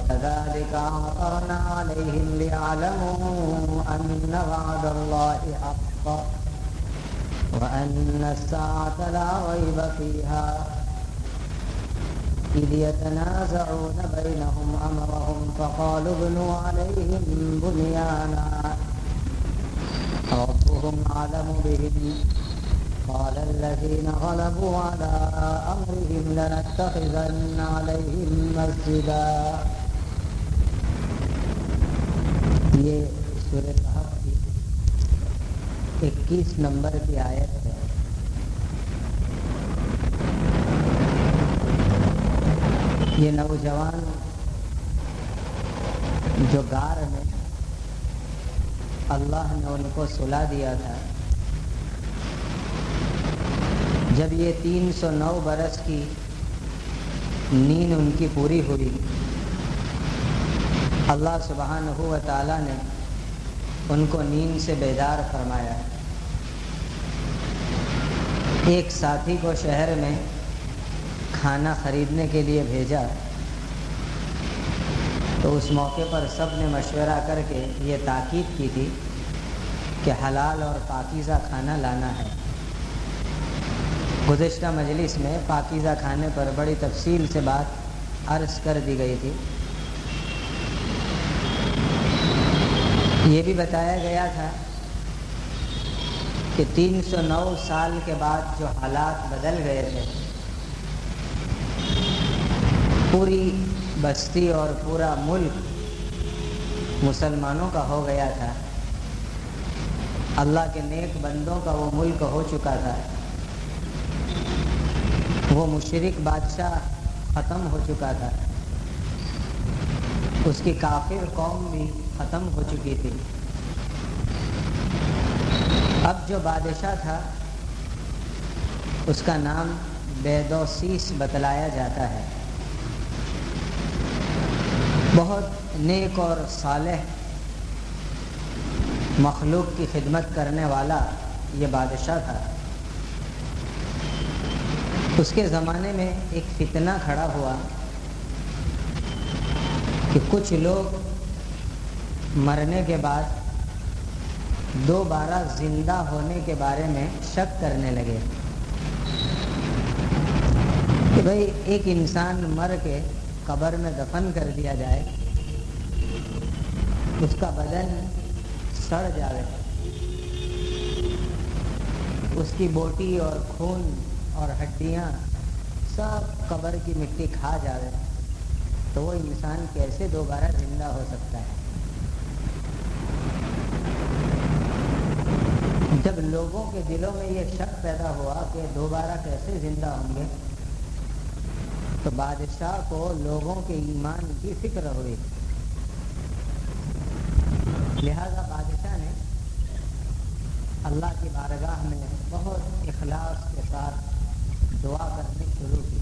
وكذلك عرضنا عليهم ليعلموا أن وعد الله حق وأن الساعة لا ريب فيها إذ يتنازعون بينهم أمرهم فقالوا ابنوا عليهم بنيانا ربهم أعلم بهم قال الذين غلبوا على أمرهم لنتخذن عليهم مسجدا. یہ سورہ کہف کی 21 نمبر کی آیت ہے. یہ نوجوان جو غار میں اللہ نے ان کو سلا دیا تھا، جب یہ 309 برس کی نیند ان کی پوری ہوئی، اللہ سبحانہ و تعالی نے ان کو نیند سے بیدار فرمایا. ایک ساتھی کو شہر میں کھانا خریدنے کے لیے بھیجا تو اس موقع پر سب نے مشورہ کر کے یہ تاکید کی تھی کہ حلال اور پاکیزہ کھانا لانا ہے. گزشتہ مجلس میں پاکیزہ کھانے پر بڑی تفصیل سے بات عرض کر دی گئی تھی. یہ بھی بتایا گیا تھا کہ 309 سال کے بعد جو حالات بدل گئے تھے، پوری بستی اور پورا ملک مسلمانوں کا ہو گیا تھا. اللہ کے نیک بندوں کا وہ ملک ہو چکا تھا. وہ مشرک بادشاہ ختم ہو چکا تھا. اس کی کافر قوم بھی ختم ہو چکی تھی. اب جو بادشاہ تھا اس کا نام بیدوسیس بتلایا جاتا ہے. بہت نیک اور صالح مخلوق کی خدمت کرنے والا یہ بادشاہ تھا. اس کے زمانے میں ایک فتنہ کھڑا ہوا کہ کچھ لوگ مرنے کے بعد دوبارہ زندہ ہونے کے بارے میں شک کرنے لگے کہ بھئی ایک انسان مر کے قبر میں دفن کر دیا جائے، اس کا بدن سڑ جائے، اس کی بوٹی اور خون اور ہڈیاں سب قبر کی مٹی کھا جائے، تو وہ انسان کیسے دوبارہ زندہ ہو سکتا ہے؟ جب لوگوں کے دلوں میں یہ شک پیدا ہوا کہ دوبارہ کیسے زندہ ہوں گے، تو بادشاہ کو لوگوں کے ایمان کی فکر ہوئی. لہذا بادشاہ نے اللہ کی بارگاہ میں بہت اخلاص کے ساتھ دعا کرنی شروع کی.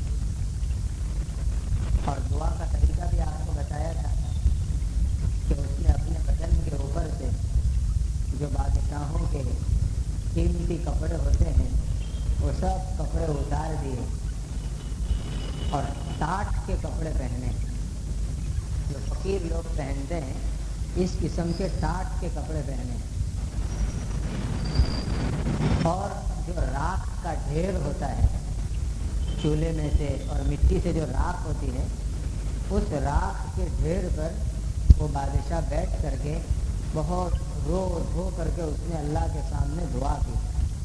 اور دعا کا طریقہ بھی آپ کو بتایا تھا کہ اس نے اپنے بدن کے اوپر سے جو بادشاہوں کے قیمتی کپڑے ہوتے ہیں وہ سب کپڑے اتار دیے اور ٹاٹ کے کپڑے پہنے. جو فقیر لوگ پہنتے ہیں اس قسم کے ٹاٹ کے کپڑے پہنے. اور جو راکھ کا ڈھیر ہوتا ہے چولہے میں سے اور مٹی سے جو راکھ ہوتی ہے، اس راکھ کے ڈھیر پر وہ بادشاہ بیٹھ کر کے بہت رو دھو کر کے اس نے اللہ کے سامنے دعا کی.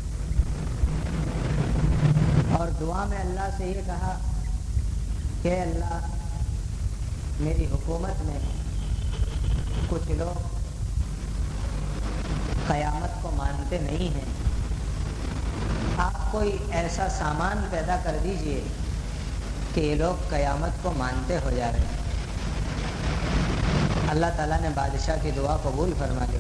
اور دعا میں اللہ سے یہ کہا کہ اللہ، میری حکومت میں کچھ لوگ قیامت کو مانتے نہیں ہیں، آپ کوئی ایسا سامان پیدا کر دیجئے کہ یہ لوگ قیامت کو مانتے ہو جا رہے ہیں. اللہ تعالیٰ نے بادشاہ کی دعا قبول فرما لی.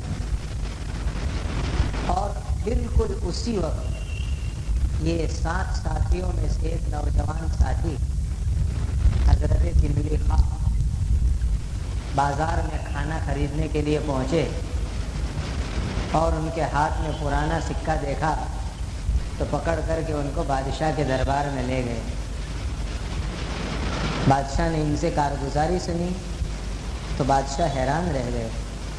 اور بالکل اسی وقت یہ 7 ساتھیوں میں سے ایک نوجوان ساتھی حضرت تملی خان بازار میں کھانا خریدنے کے لیے پہنچے اور ان کے ہاتھ میں پرانا سکہ دیکھا تو پکڑ کر کے ان کو بادشاہ کے دربار میں لے گئے. بادشاہ نے ان سے کارگزاری سنی تو بادشاہ حیران رہ گئے،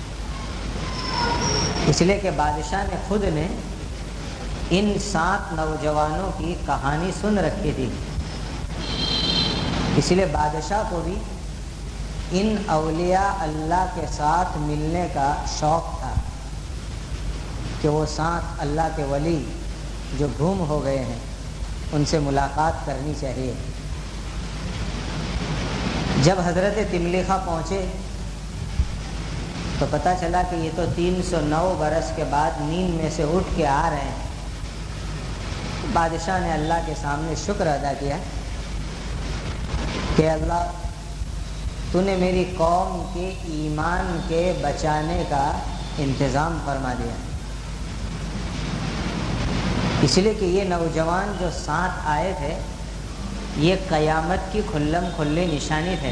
اس لیے کہ بادشاہ نے خود نے ان 7 نوجوانوں کی کہانی سن رکھی تھی، اس لیے بادشاہ کو بھی ان اولیاء اللہ کے ساتھ ملنے کا شوق تھا کہ وہ 7 اللہ کے ولی جو گم ہو گئے ہیں ان سے ملاقات کرنی چاہیے۔ جب حضرت تملیخہ پہنچے تو پتہ چلا کہ یہ تو 309 برس کے بعد نیند میں سے اٹھ کے آ رہے ہیں۔ بادشاہ نے اللہ کے سامنے شکر ادا کیا کہ اللہ تو نے میری قوم کے ایمان کے بچانے کا انتظام فرما دیا، اس لیے کہ یہ نوجوان جو 7 آئے تھے یہ قیامت کی کھلم کھلی نشانی تھے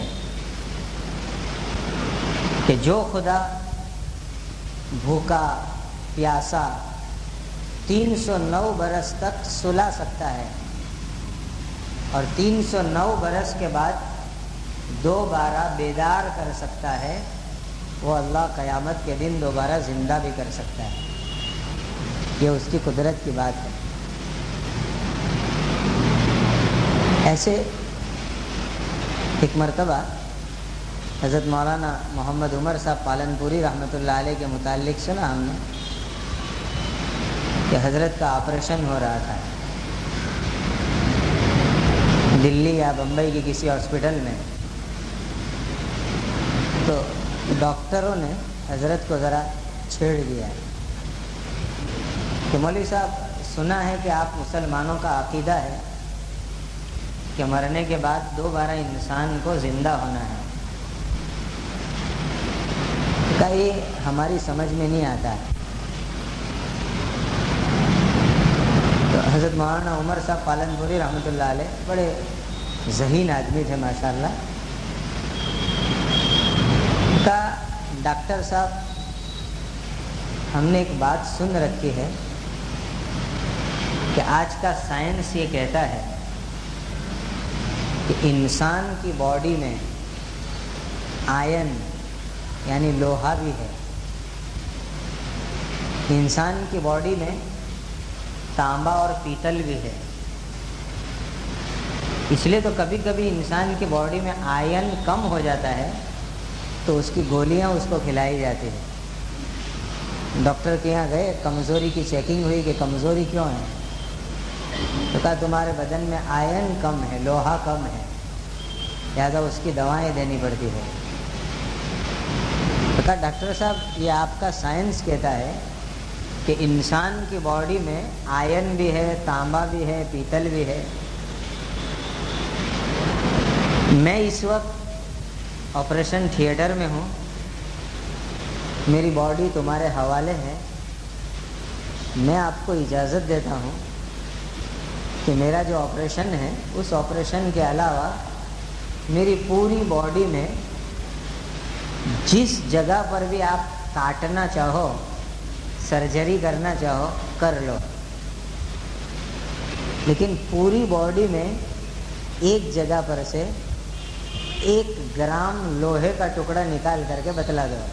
کہ جو خدا بھوکا پیاسا 309 برس تک سلا سکتا ہے اور 309 برس کے بعد دوبارہ بیدار کر سکتا ہے، وہ اللہ قیامت کے دن دوبارہ زندہ بھی کر سکتا ہے۔ یہ اس کی قدرت کی بات ہے۔ ایسے ایک مرتبہ حضرت مولانا محمد عمر صاحب پالن پوری رحمۃ اللہ علیہ کے متعلق سنا ہم نے کہ حضرت کا آپریشن ہو رہا تھا دلی یا بمبئی کی کسی ہاسپٹل میں، تو ڈاکٹروں نے حضرت کو ذرا چھیڑ دیا کہ مولوی صاحب سنا ہے کہ آپ مسلمانوں کا عقیدہ ہے کہ مرنے کے بعد دوبارہ انسان کو زندہ ہونا ہے، کہ یہ ہماری سمجھ میں نہیں آتا ہے۔ تو حضرت مولانا عمر صاحب پالن پوری رحمۃ اللہ علیہ بڑے ذہین آدمی تھے ماشاءاللہ، کا ڈاکٹر صاحب ہم نے ایک بات سن رکھی ہے کہ آج کا سائنس یہ کہتا ہے کہ انسان کی باڈی میں آئرن یعنی لوہا بھی ہے، انسان کی باڈی میں تانبا اور پیتل بھی ہے، اس لیے تو کبھی کبھی انسان کی باڈی میں آئرن کم ہو جاتا ہے تو اس کی گولیاں اس کو کھلائی جاتی ہیں۔ ڈاکٹر کے یہاں گئے، کمزوری کی چیکنگ ہوئی کہ کمزوری کیوں ہے، تو کہا تمہارے بدن میں آئرن کم ہے، لوہا کم ہے، لہٰذا اس کی دوائیں دینی پڑتی ہے۔ تو کہا ڈاکٹر صاحب یہ آپ کا سائنس کہتا ہے کہ انسان کی باڈی میں آئرن بھی ہے، تانبا بھی ہے، پیتل بھی ہے، میں اس وقت آپریشن تھیٹر میں ہوں، میری باڈی تمہارے حوالے ہے، میں آپ کو اجازت دیتا ہوں کہ میرا جو آپریشن ہے اس آپریشن کے علاوہ میری پوری باڈی میں جس جگہ پر بھی آپ کاٹنا چاہو، سرجری کرنا چاہو کر لو، لیکن پوری باڈی میں ایک جگہ پر سے 1 گرام لوہے کا ٹکڑا نکال کر کے بتلا دو۔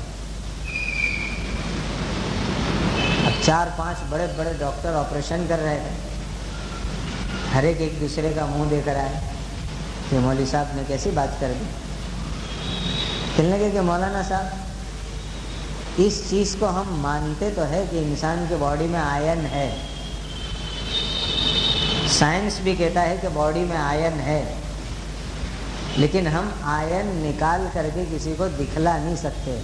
اب 4-5 بڑے بڑے ڈاکٹر آپریشن کر رہے تھے، ہر ایک دوسرے کا منہ دے کر آئے کہ مولوی صاحب نے کیسی بات کر دی۔ کہنے لگے کہ مولانا صاحب اس چیز کو ہم مانتے تو ہے کہ انسان کی باڈی میں آئرن ہے، سائنس بھی کہتا ہے کہ باڈی میں آئرن ہے، لیکن ہم آئرن نکال کر کے کسی کو دکھلا نہیں سکتے۔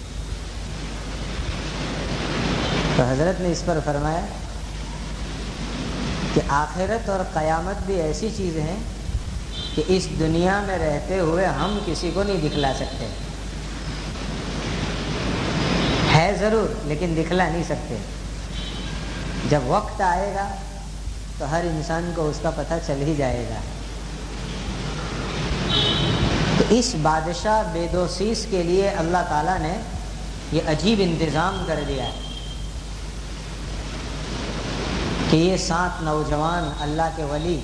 تو حضرت نے اس پر فرمایا کہ آخرت اور قیامت بھی ایسی چیز ہیں کہ اس دنیا میں رہتے ہوئے ہم کسی کو نہیں دکھلا سکتے، ہے ضرور لیکن دکھلا نہیں سکتے، جب وقت آئے گا تو ہر انسان کو اس کا پتہ چل ہی جائے گا۔ تو اس بادشاہ بیدوسیس کے لیے اللہ تعالیٰ نے یہ عجیب انتظام کر دیا کہ یہ 7 نوجوان اللہ کے ولی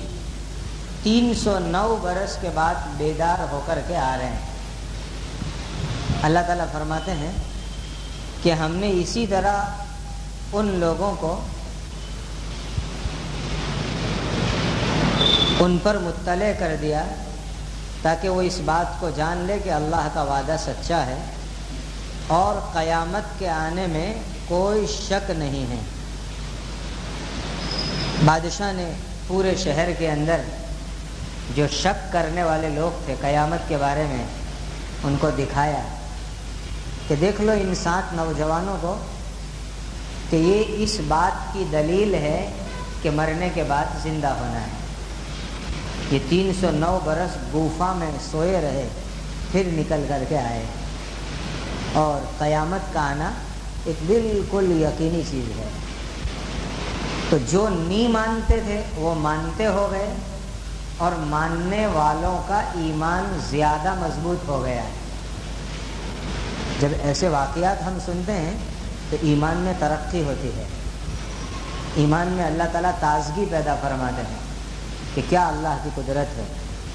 309 برس کے بعد بیدار ہو کر کے آ رہے ہیں۔ اللہ تعالیٰ فرماتے ہیں کہ ہم نے اسی طرح ان لوگوں کو ان پر مطلع کر دیا تاکہ وہ اس بات کو جان لے کہ اللہ کا وعدہ سچا ہے اور قیامت کے آنے میں کوئی شک نہیں ہے۔ بادشاہ نے پورے شہر کے اندر جو شک کرنے والے لوگ تھے قیامت کے بارے میں ان کو دکھایا کہ دیکھ لو ان 7 نوجوانوں کو کہ یہ اس بات کی دلیل ہے کہ مرنے کے بعد زندہ ہونا ہے۔ یہ 309 برس گوفا میں سوئے رہے، پھر نکل کر کے آئے، اور قیامت کا آنا ایک بالکل یقینی چیز ہے۔ تو جو نہیں مانتے تھے وہ مانتے ہو گئے، اور ماننے والوں کا ایمان زیادہ مضبوط ہو گیا۔ جب ایسے واقعات ہم سنتے ہیں تو ایمان میں ترقی ہوتی ہے، ایمان میں اللہ تعالیٰ تازگی پیدا فرماتے ہیں کہ کیا اللہ کی قدرت ہے۔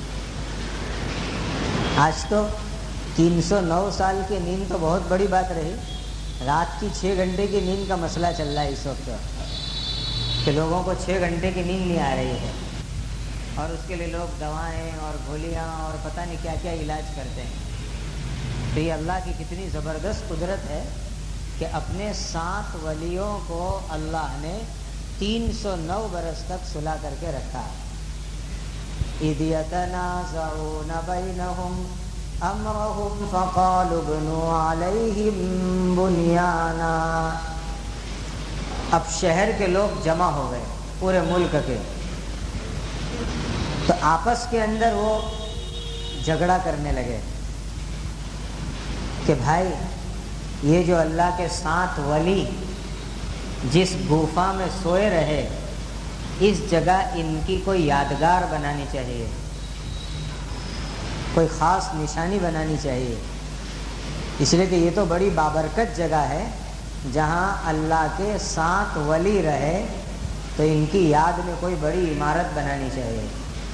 آج تو 309 سال کی نیند تو بہت بڑی بات رہی، رات کی 6 گھنٹے کی نیند کا مسئلہ چل رہا ہے اس وقت کہ لوگوں کو 6 گھنٹے کی نیند نہیں آ رہی ہے، اور اس کے لیے لوگ دوائیں اور گولیاں اور پتہ نہیں کیا کیا علاج کرتے ہیں۔ تو یہ اللہ کی کتنی زبردست قدرت ہے کہ اپنے 7 ولیوں کو اللہ نے 309 برس تک سلا کر کے رکھا۔ اِذْ يَتَنَازَعُونَ بَيْنَهُمْ أَمْرَهُمْ فَقَالُوا ابْنُوا عَلَيْهِمْ بُنْيَانًا۔ اب شہر کے لوگ جمع ہو گئے، پورے ملک کے، تو آپس کے اندر وہ جھگڑا کرنے لگے کہ بھائی یہ جو اللہ کے 7 ولی جس گوفا میں سوئے رہے، اس جگہ ان کی کوئی یادگار بنانی چاہیے، کوئی خاص نشانی بنانی چاہیے، اس لیے کہ یہ تو بڑی بابرکت جگہ ہے جہاں اللہ کے 7 ولی رہے، تو ان کی یاد میں کوئی بڑی عمارت بنانی چاہیے۔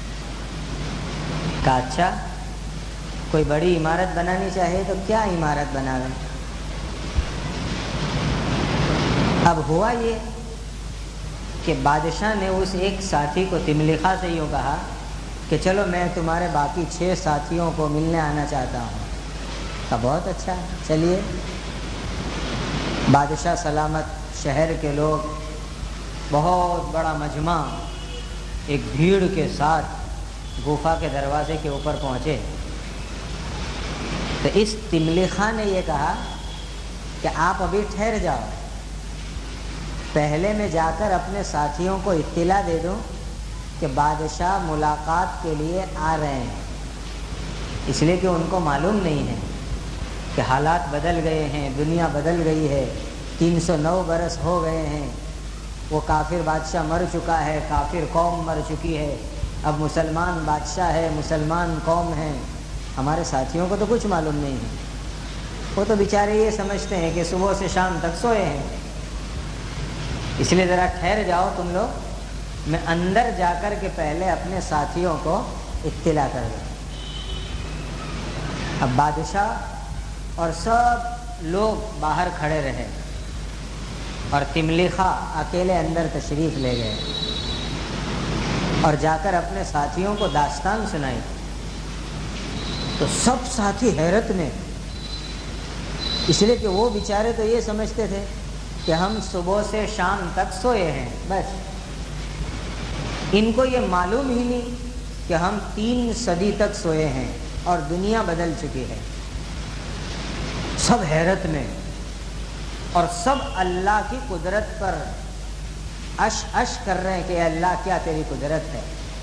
کہا اچھا کوئی بڑی عمارت بنانی چاہیے تو کیا عمارت بناویں؟ اب ہوا یہ کہ بادشاہ نے اس ایک ساتھی کو تملخا سے یوں کہا کہ چلو میں تمہارے باقی 6 ساتھیوں کو ملنے آنا چاہتا ہوں۔ کہا بہت اچھا، چلیے۔ بادشاہ سلامت، شہر کے لوگ، بہت بڑا مجمع ایک بھیڑ کے ساتھ گوفا کے دروازے کے اوپر پہنچے۔ تو اس تملخا نے یہ کہا کہ آپ ابھی ٹھہر جاؤ، پہلے میں جا کر اپنے ساتھیوں کو اطلاع دے دوں کہ بادشاہ ملاقات کے لیے آ رہے ہیں، اس لیے کہ ان کو معلوم نہیں ہے کہ حالات بدل گئے ہیں، دنیا بدل گئی ہے، 309 برس ہو گئے ہیں، وہ کافر بادشاہ مر چکا ہے، کافر قوم مر چکی ہے، اب مسلمان بادشاہ ہے، مسلمان قوم ہے۔ ہمارے ساتھیوں کو تو کچھ معلوم نہیں ہے، وہ تو بیچارے یہ سمجھتے ہیں کہ صبح سے شام تک سوئے ہیں، اس لیے ذرا ٹھہر جاؤ تم لوگ، میں اندر جا کر کے پہلے اپنے ساتھیوں کو اطلاع کر دوں۔ اب بادشاہ اور سب لوگ باہر کھڑے رہے، اور تملخا اکیلے اندر تشریف لے گئے اور جا کر اپنے ساتھیوں کو داستان سنائی۔ تو سب ساتھی حیرت میں، اس لیے کہ وہ بیچارے تو یہ سمجھتے تھے کہ ہم صبح سے شام تک سوئے ہیں، بس ان کو یہ معلوم ہی نہیں کہ ہم 3 صدی تک سوئے ہیں اور دنیا بدل چکی ہے۔ سب حیرت میں، اور سب اللہ کی قدرت پر اش اش کر رہے ہیں کہ اے اللہ کیا تیری قدرت ہے۔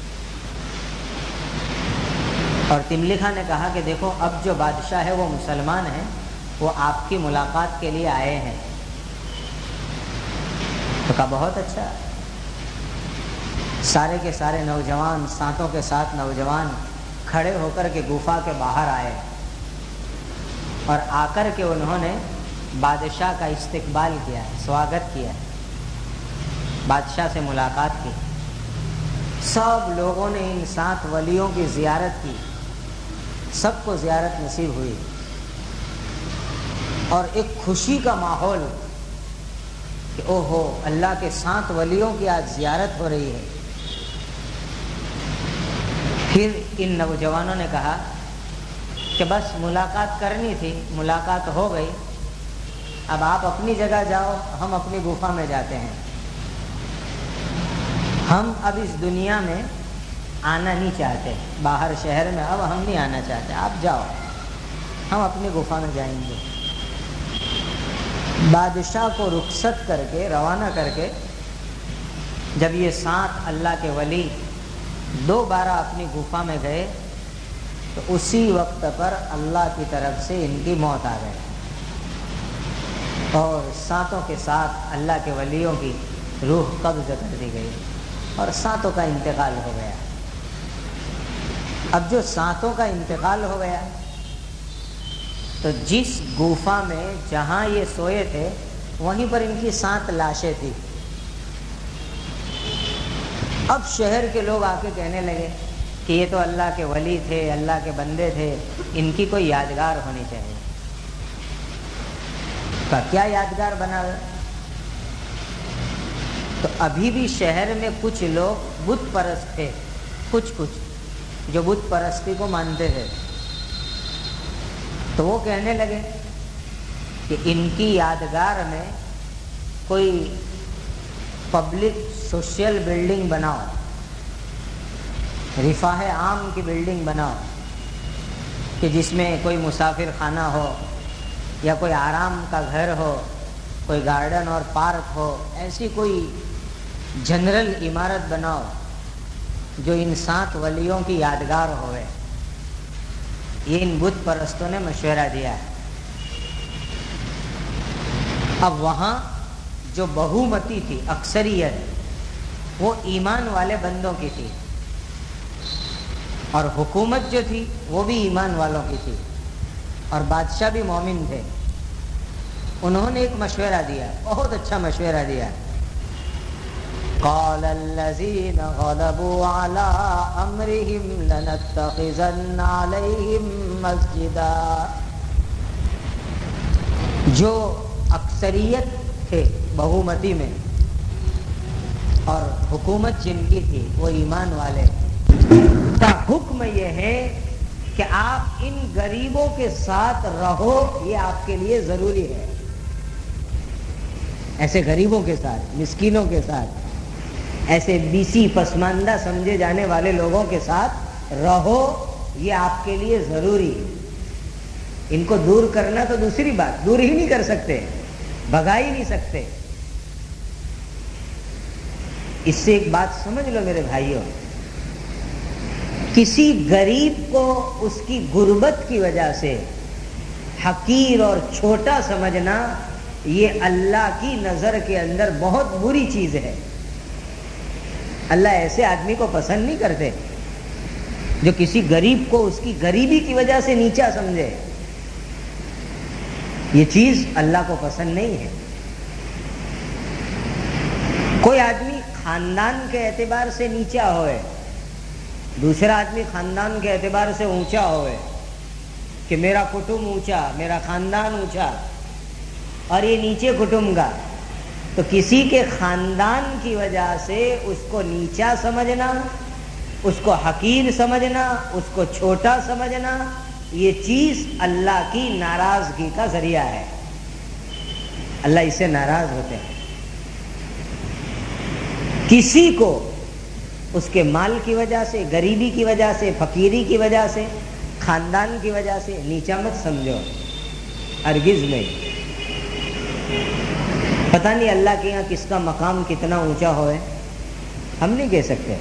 اور تملخا نے کہا کہ دیکھو اب جو بادشاہ ہے وہ مسلمان ہیں، وہ آپ کی ملاقات کے لیے آئے ہیں۔ تو کہا بہت اچھا۔ سارے کے سارے نوجوان، 7 کے 7 نوجوان کھڑے ہو کر کے گفا کے باہر آئے، اور آ کر کے انہوں نے بادشاہ کا استقبال کیا، سواگت کیا، بادشاہ سے ملاقات کی۔ سب لوگوں نے ان 7 ولیوں کی زیارت کی، سب کو زیارت نصیب ہوئی۔ اور ایک خوشی کا ماحول کہ او ہو اللہ کے 7 ولیوں کی آج زیارت ہو رہی ہے۔ پھر ان نوجوانوں نے کہا کہ بس ملاقات کرنی تھی، ملاقات ہو گئی، اب آپ اپنی جگہ جاؤ، ہم اپنی گفا میں جاتے ہیں، ہم اب اس دنیا میں آنا نہیں چاہتے، باہر شہر میں اب ہم نہیں آنا چاہتے، آپ جاؤ، ہم اپنی گفا میں جائیں گے۔ بادشاہ کو رخصت کر کے روانہ کر کے جب یہ 7 اللہ کے ولی دوبارہ اپنی گفا میں گئے تو اسی وقت پر اللہ کی طرف سے ان کی موت آ گئی، اور 7 کے ساتھ اللہ کے ولیوں کی روح قبض کر دی گئی اور 7 کا انتقال ہو گیا۔ اب جو 7 کا انتقال ہو گیا تو جس گفا میں جہاں یہ سوئے تھے وہیں پر ان کی 7 لاشیں تھیں۔ اب شہر کے لوگ آ کے کہنے لگے کہ یہ تو اللہ کے ولی تھے، اللہ کے بندے تھے، ان کی کوئی یادگار ہونی چاہیے۔ کیا یادگار بنا ہوا؟ تو ابھی بھی شہر میں کچھ لوگ بت پرست تھے، کچھ جو بت پرستی کو مانتے تھے، تو وہ کہنے لگے کہ ان کی یادگار میں کوئی پبلک سوشل بلڈنگ بناؤ، رفاہ عام کی بلڈنگ بناؤ کہ جس میں کوئی مسافر خانہ ہو یا کوئی آرام کا گھر ہو، کوئی گارڈن اور پارک ہو، ایسی کوئی جنرل عمارت بناؤ جو ان 7 ولیوں کی یادگار ہوئے۔ یہ ان بت پرستوں نے مشورہ دیا ہے۔ اب وہاں جو بہومتی تھی، اکثریت، وہ ایمان والے بندوں کی تھی، اور حکومت جو تھی وہ بھی ایمان والوں کی تھی، اور بادشاہ بھی مومن تھے۔ انہوں نے ایک مشورہ دیا، بہت اچھا مشورہ دیا۔ قال الذين غلبوا على امرهم لنتخذن عليهم مسجدا، جو اکثریت تھے بہومتی میں اور حکومت جن کی تھی وہ ایمان والے، کا حکم یہ ہے کہ آپ ان غریبوں کے ساتھ رہو، یہ آپ کے لیے ضروری ہے۔ ایسے غریبوں کے ساتھ، مسکینوں کے ساتھ، ایسے بیسی پسماندہ سمجھے جانے والے لوگوں کے ساتھ رہو، یہ آپ کے لیے ضروری ہے۔ ان کو دور کرنا تو دوسری بات، دور ہی نہیں کر سکتے، بھگا ہی نہیں سکتے۔ اس سے ایک بات سمجھ لو میرے بھائیوں، کسی غریب کو اس کی غربت کی وجہ سے حقیر اور چھوٹا سمجھنا، یہ اللہ کی نظر کے اندر بہت بری چیز ہے۔ اللہ ایسے آدمی کو پسند نہیں کرتے جو کسی غریب کو اس کی غریبی کی وجہ سے نیچا سمجھے، یہ چیز اللہ کو پسند نہیں ہے۔ کوئی آدمی خاندان کے اعتبار سے نیچا ہوئے، دوسرا آدمی خاندان کے اعتبار سے اونچا ہوئے کہ میرا کٹمب اونچا، میرا خاندان اونچا اور یہ نیچے کٹمب کا، تو کسی کے خاندان کی وجہ سے اس کو نیچا سمجھنا، اس کو حقیر سمجھنا، اس کو چھوٹا سمجھنا، یہ چیز اللہ کی ناراضگی کا ذریعہ ہے۔ اللہ اس سے ناراض ہوتے ہیں۔ کسی کو اس کے مال کی وجہ سے، غریبی کی وجہ سے، فقیری کی وجہ سے، خاندان کی وجہ سے نیچا مت سمجھو، ہرگز نہیں۔ پتہ نہیں اللہ کے یہاں کس کا مقام کتنا اونچا ہوئے، ہم نہیں کہہ سکتے۔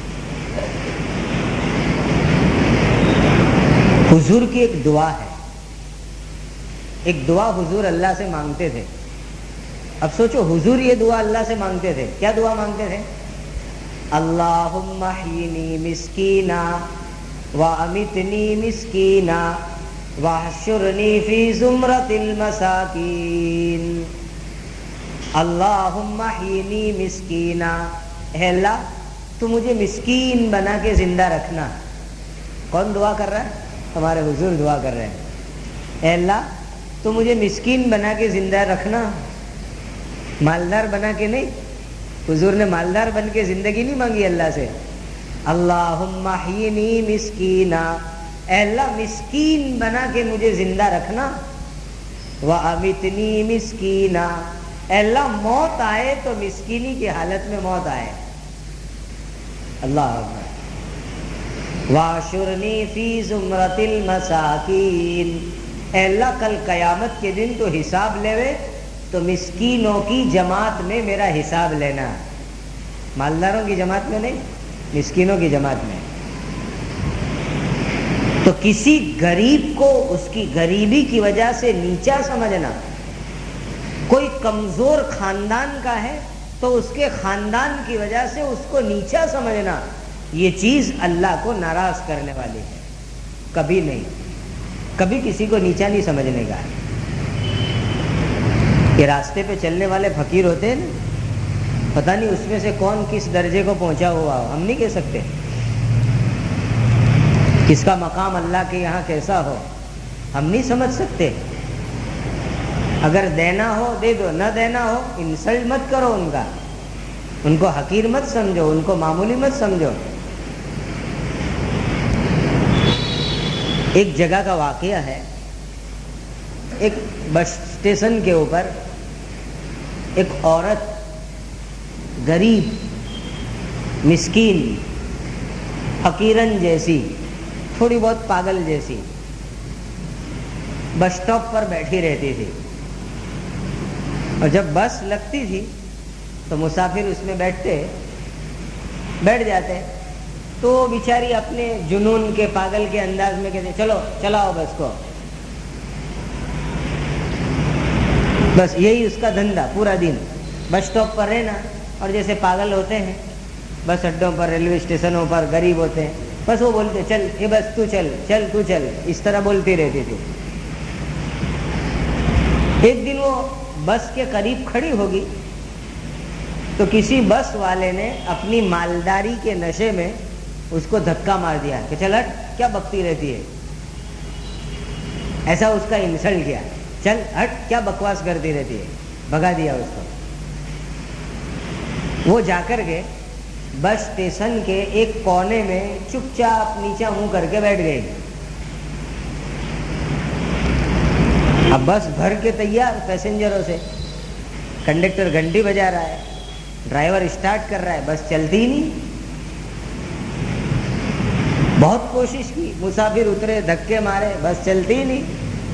حضور کی ایک دعا ہے، ایک دعا حضور اللہ سے مانگتے تھے۔ اب سوچو، حضور یہ دعا اللہ سے مانگتے تھے، کیا دعا مانگتے تھے؟ اللہم احیینی مسکینا وامیتنی مسکینا واحشرنی فی زمرۃ المساکین۔ اللہم احیینی مسکینا، اے اللہ تو مجھے مسکین بنا کے زندہ رکھنا۔ کون دعا کر رہا ہے؟ ہمارے حضور دعا کر رہے ہیں، اے اللہ تو مجھے مسکین بنا کے زندہ رکھنا، مالدار بنا کے نہیں۔ حضور نے مالدار بن کے زندگی نہیں مانگی اللہ سے۔ اللہم احیینی مسکینا، اے اللہ مسکین بنا کے مجھے زندہ رکھنا، وَأَمِتْنِي مِسْكِينًا، اے اللہ موت آئے تو مسکینی کی حالت میں موت آئے۔ اللہ اکبر۔ وَاحْشُرْنِي فِي زُمْرَةِ الْمَسَاكِينَ، اے اللہ کل قیامت کے دن تو حساب لیوے تو مسکینوں کی جماعت میں میرا حساب لینا، مالداروں کی جماعت میں نہیں، مسکینوں کی جماعت میں۔ تو کسی غریب کو اس کی غریبی کی وجہ سے نیچا سمجھنا، کوئی کمزور خاندان کا ہے تو اس کے خاندان کی وجہ سے اس کو نیچا سمجھنا، یہ چیز اللہ کو ناراض کرنے والی ہے۔ کبھی نہیں، کبھی کسی کو نیچا نہیں سمجھنے کا۔ یہ راستے پہ چلنے والے فقیر ہوتے ہیں نا، پتہ نہیں اس میں سے کون کس درجے کو پہنچا ہوا ہو، ہم نہیں کہہ سکتے کس کا مقام اللہ کے یہاں کیسا ہو، ہم نہیں سمجھ سکتے۔ اگر دینا ہو دے دو، نہ دینا ہو انسلٹ مت کرو ان کا، ان کو حقیر مت سمجھو، ان کو معمولی مت سمجھو۔ ایک جگہ کا واقعہ ہے، ایک بس اسٹیشن کے اوپر ایک عورت غریب مسکین فقیرن جیسی، تھوڑی بہت پاگل جیسی بس اسٹاپ پر بیٹھی رہتی تھی، اور جب بس لگتی تھی تو مسافر اس میں بیٹھ جاتے، تو وہ بیچاری اپنے جنون کے پاگل کے انداز میں کہتے چلو چلاؤ بس کو، بس یہی اس کا دھندا پورا دن، بس اسٹاپ پر رہنا، اور جیسے پاگل ہوتے ہیں بس اڈوں پر، ریلوے اسٹیشنوں پر غریب ہوتے ہیں، بس وہ بولتے چل یہ بس تو چل چل تو چل، اس طرح بولتی رہتی تھی۔ ایک دن وہ بس کے قریب کھڑی ہوگی تو کسی بس والے نے اپنی مالداری کے نشے میں اس کو دھکا مار دیا کہ چل ہٹ، کیا بکتی رہتی ہے، ایسا اس کا انسلٹ کیا، چل ہٹ کیا بکواس کرتی رہتی ہے، بھگا دیا اس کو۔ وہ جا کر کے بس اسٹیشن کے ایک کونے میں چپ چاپ نیچا منہ کر کے بیٹھ گئی۔ اب بس بھر کے تیار پیسنجروں سے، کنڈکٹر گھنٹی بجا رہا ہے، ڈرائیور اسٹارٹ کر رہا ہے، بس چلتی ہی نہیں۔ بہت کوشش کی، مسافر اترے، دھکے مارے، بس چلتی ہی نہیں۔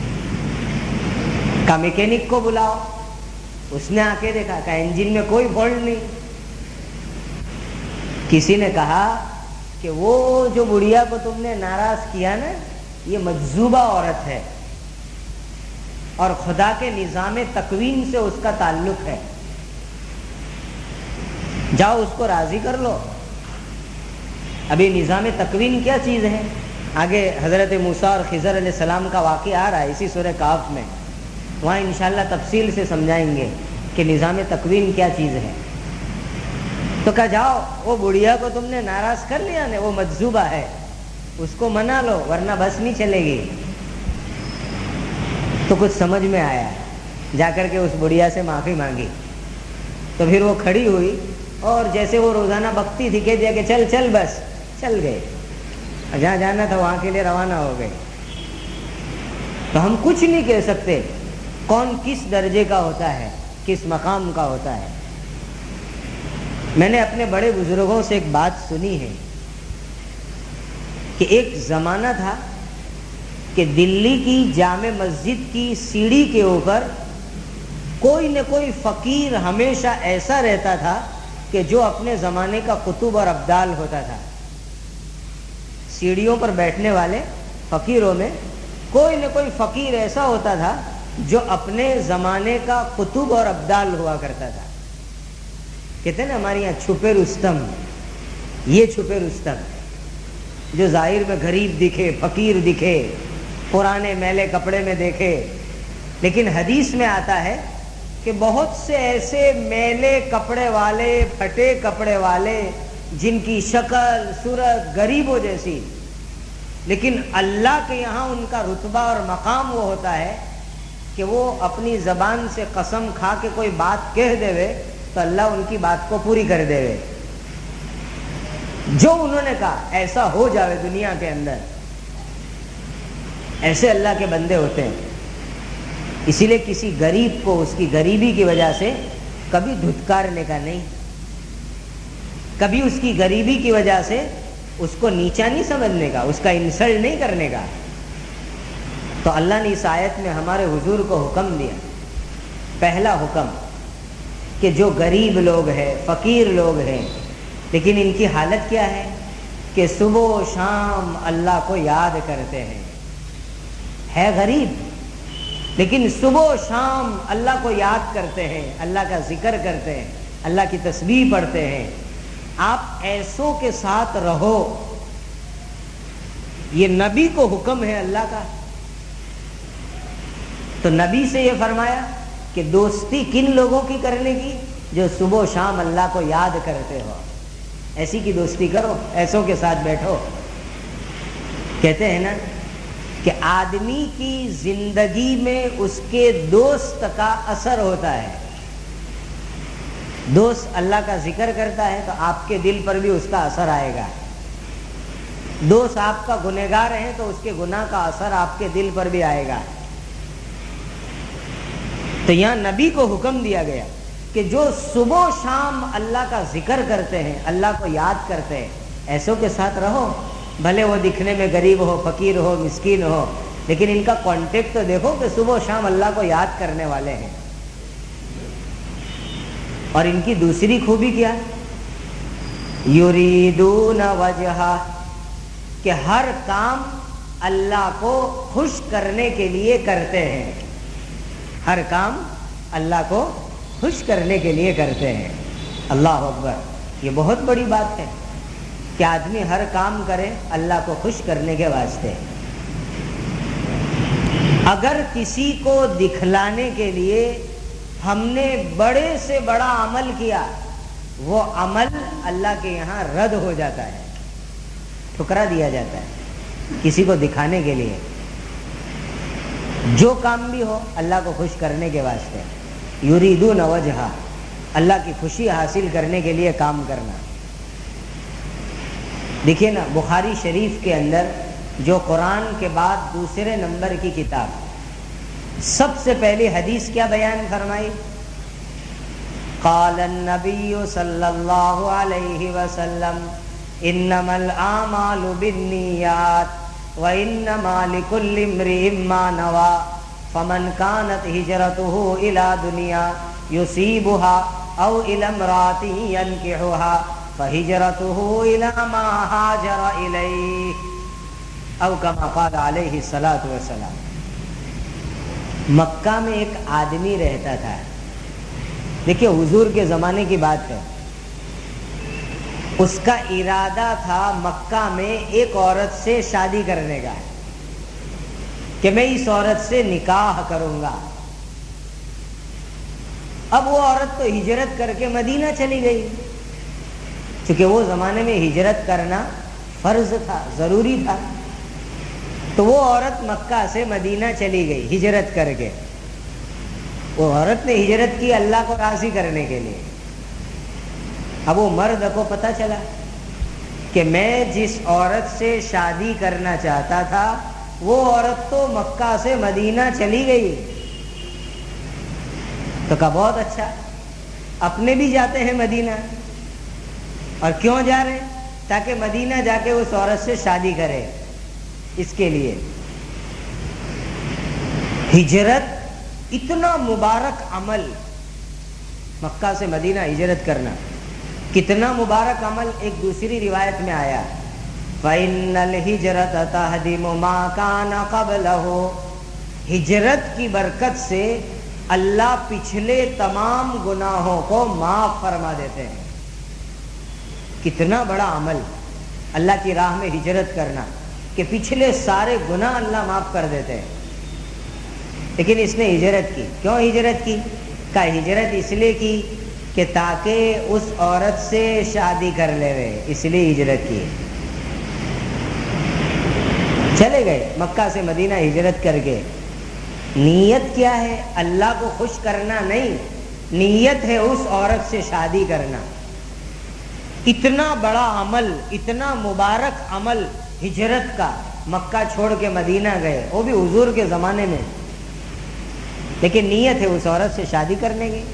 کا میکینک کو بلاؤ، اس نے آ کے دیکھا کہ انجن میں کوئی فالٹ نہیں۔ کسی نے کہا کہ وہ جو بڑھیا کو تم نے ناراض کیا نا، یہ مجذوبہ عورت ہے اور خدا کے نظام تکوین سے اس کا تعلق ہے، جاؤ اس کو راضی کر لو۔ ابھی نظام تکوین کیا چیز ہے، آگے حضرت موسیٰ اور خضر علیہ السلام کا واقعہ آ رہا ہے اسی سورہ کہف میں، وہاں انشاءاللہ تفصیل سے سمجھائیں گے کہ نظام تکوین کیا چیز ہے۔ تو کہا جاؤ وہ بڑھیا کو تم نے ناراض کر لیا نا، وہ مجذوبہ ہے، اس کو منا لو ورنہ بس نہیں چلے گی۔ تو کچھ سمجھ میں آیا، جا کر کے اس بڑھیا سے معافی مانگی، تو پھر وہ کھڑی ہوئی اور جیسے وہ روزانہ بکتی تھی کہہ دیا کہ چل چل، بس چل گئے، جہاں جانا تھا وہاں کے لیے روانہ ہو گئے۔ تو ہم کچھ نہیں کہہ سکتے کون کس درجے کا ہوتا ہے، کس مقام کا ہوتا ہے۔ میں نے اپنے بڑے بزرگوں سے ایک بات سنی ہے کہ ایک زمانہ تھا کہ دلی کی جامع مسجد کی سیڑھی کے اوپر کوئی نہ کوئی فقیر ہمیشہ ایسا رہتا تھا کہ جو اپنے زمانے کا قطب اور ابدال ہوتا تھا۔ سیڑھیوں پر بیٹھنے والے فقیروں میں کوئی نہ کوئی فقیر ایسا ہوتا تھا جو اپنے زمانے کا قطب اور ابدال ہوا کرتا تھا۔ کہتے ہیں نا ہمارے یہاں چھپے رستم، یہ چھپے رستم جو ظاہر میں غریب دکھے، فقیر دکھے، پرانے میلے کپڑے میں دیکھے، لیکن حدیث میں آتا ہے کہ بہت سے ایسے میلے کپڑے والے، پھٹے کپڑے والے، جن کی شکل صورت غریبوں جیسی، لیکن اللہ کے یہاں ان کا رتبہ اور مقام وہ ہوتا ہے کہ وہ اپنی زبان سے قسم کھا کے کوئی بات کہہ دے تو اللہ ان کی بات کو پوری کر دے. جو انہوں نے کہا ایسا ہو جاوے دنیا کے اندر. ایسے اللہ کے بندے ہوتے ہیں. اسی لیے کسی غریب کو اس کی غریبی کی وجہ سے کبھی دھتکارنے کا نہیں، کبھی اس کی غریبی کی وجہ سے اس کو نیچا نہیں سمجھنے کا، اس کا انسلٹ نہیں کرنے کا. تو اللہ نے اس آیت میں ہمارے حضور کو حکم دیا. پہلا حکم کہ جو غریب لوگ ہیں، فقیر لوگ ہیں، لیکن ان کی حالت کیا ہے کہ صبح و شام اللہ کو یاد کرتے ہیں. ہے غریب لیکن صبح و شام اللہ کو یاد کرتے ہیں، اللہ کا ذکر کرتے ہیں، اللہ کی تسبیح پڑھتے ہیں. آپ ایسوں کے ساتھ رہو. یہ نبی کو حکم ہے اللہ کا. تو نبی سے یہ فرمایا کہ دوستی کن لوگوں کی کرنے کی؟ جو صبح و شام اللہ کو یاد کرتے ہو. ایسی کی دوستی کرو، ایسوں کے ساتھ بیٹھو. کہتے ہیں نا کہ آدمی کی زندگی میں اس کے دوست کا اثر ہوتا ہے. دوست اللہ کا ذکر کرتا ہے تو آپ کے دل پر بھی اس کا اثر آئے گا. دوست آپ کا گنہگار ہے تو اس کے گناہ کا اثر آپ کے دل پر بھی آئے گا. تو یہاں نبی کو حکم دیا گیا کہ جو صبح و شام اللہ کا ذکر کرتے ہیں، اللہ کو یاد کرتے ہیں، ایسوں کے ساتھ رہو. بھلے وہ دکھنے میں غریب ہو، فقیر ہو، مسکین ہو، لیکن ان کا کانٹیکٹ تو دیکھو کہ صبح و شام اللہ کو یاد کرنے والے ہیں. اور ان کی دوسری خوبی کیا؟ یریدون وجہہ، کہ ہر کام اللہ کو خوش کرنے کے لیے کرتے ہیں. ہر کام اللہ کو خوش کرنے کے لیے کرتے ہیں. اللہ اکبر. یہ بہت بڑی بات ہے کہ آدمی ہر کام کرے اللہ کو خوش کرنے کے واسطے. اگر کسی کو دکھلانے کے لیے ہم نے بڑے سے بڑا عمل کیا، وہ عمل اللہ کے یہاں رد ہو جاتا ہے، ٹھکرا دیا جاتا ہے. کسی کو دکھانے کے لیے جو کام بھی ہو اللہ کو خوش کرنے کے واسطے، یریدون وجہہ، اللہ کی خوشی حاصل کرنے کے لیے کام کرنا. دیکھیے نا بخاری شریف کے اندر جو قرآن کے بعد دوسرے نمبر کی کتاب، سب سے پہلی حدیث کیا بیان فرمائی؟ قال النبی صلی اللہ علیہ وسلم انما الاعمال بالنیات وانما لكل امرئ ما نوى فمن كانت هجرته الى دنیا يصيبها او الى امرأة ينكحها فهجرته الى ما هاجر اليه او كما قال علیہ الصلوۃ والسلام. مکہ میں ایک آدمی رہتا تھا. دیکھیے حضور کے زمانے کی بات ہے. اس کا ارادہ تھا مکہ میں ایک عورت سے شادی کرنے کا، کہ میں اس عورت سے نکاح کروں گا. اب وہ عورت تو ہجرت کر کے مدینہ چلی گئی، کیونکہ وہ زمانے میں ہجرت کرنا فرض تھا، ضروری تھا. تو وہ عورت مکہ سے مدینہ چلی گئی ہجرت کر کے. وہ عورت نے ہجرت کی اللہ کو راضی کرنے کے لیے. اب وہ مرد کو پتہ چلا کہ میں جس عورت سے شادی کرنا چاہتا تھا وہ عورت تو مکہ سے مدینہ چلی گئی. تو کہا بہت اچھا، اپنے بھی جاتے ہیں مدینہ. اور کیوں جا رہے ہیں؟ تاکہ مدینہ جا کے اس عورت سے شادی کرے. اس کے لیے ہجرت اتنا مبارک عمل، مکہ سے مدینہ ہجرت کرنا کتنا مبارک عمل. ایک دوسری روایت میں آیا فَإِنَّ الْهِجْرَةَ تَهْدِمُ مَا كَانَ قَبْلَهُ، ہجرت کی برکت سے اللہ پچھلے تمام گناہوں کو معاف فرما دیتے ہیں. کتنا بڑا عمل اللہ کی راہ میں ہجرت کرنا کہ پچھلے سارے گناہ اللہ معاف کر دیتے ہیں. لیکن اس نے ہجرت کی. کیوں ہجرت کی؟ کہا ہجرت اس لیے کی کہ تاکہ اس عورت سے شادی کر لے وے، اس لیے ہجرت کی. چلے گئے مکہ سے مدینہ ہجرت کر کے. نیت کیا ہے؟ اللہ کو خوش کرنا نہیں، نیت ہے اس عورت سے شادی کرنا۔ اتنا بڑا عمل، اتنا مبارک عمل ہجرت کا، مکہ چھوڑ کے مدینہ گئے، وہ بھی حضور کے زمانے میں، لیکن نیت ہے اس عورت سے شادی کرنے کی۔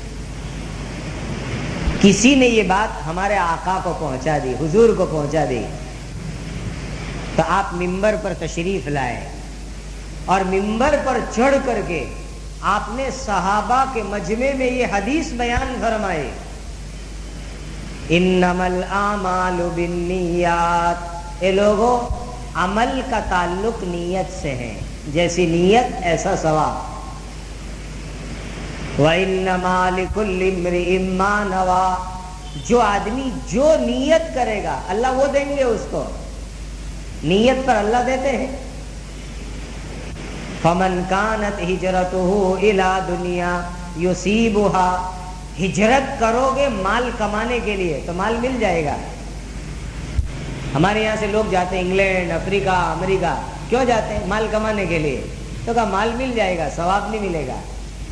کسی نے یہ بات ہمارے آقا کو پہنچا دی، حضور کو پہنچا دی، تو آپ ممبر پر تشریف لائے اور ممبر پر چڑھ کر کے آپ نے صحابہ کے مجمع میں یہ حدیث بیان فرمائی، انما الاعمال بالنیات۔ اے لوگو، عمل کا تعلق نیت سے ہے، جیسی نیت ایسا ثواب۔ وَإِنَّمَا لِكُلِّ امْرِئٍ مَّا نَوَىٰ، جو آدمی جو نیت کرے گا اللہ وہ دیں گے اس کو، نیت پر اللہ دیتے ہیں۔ فَمَنْ كَانَتْ هِجْرَتُهُ إِلَىٰ دُنْيَا يُصِيبُهَا، ہجرت کرو گے مال کمانے کے لیے تو مال مل جائے گا۔ ہمارے یہاں سے لوگ جاتے ہیں انگلینڈ، افریقہ، امریکہ، کیوں جاتے ہیں؟ مال کمانے کے لیے۔ تو کہا مال مل جائے گا، ثواب نہیں ملے گا۔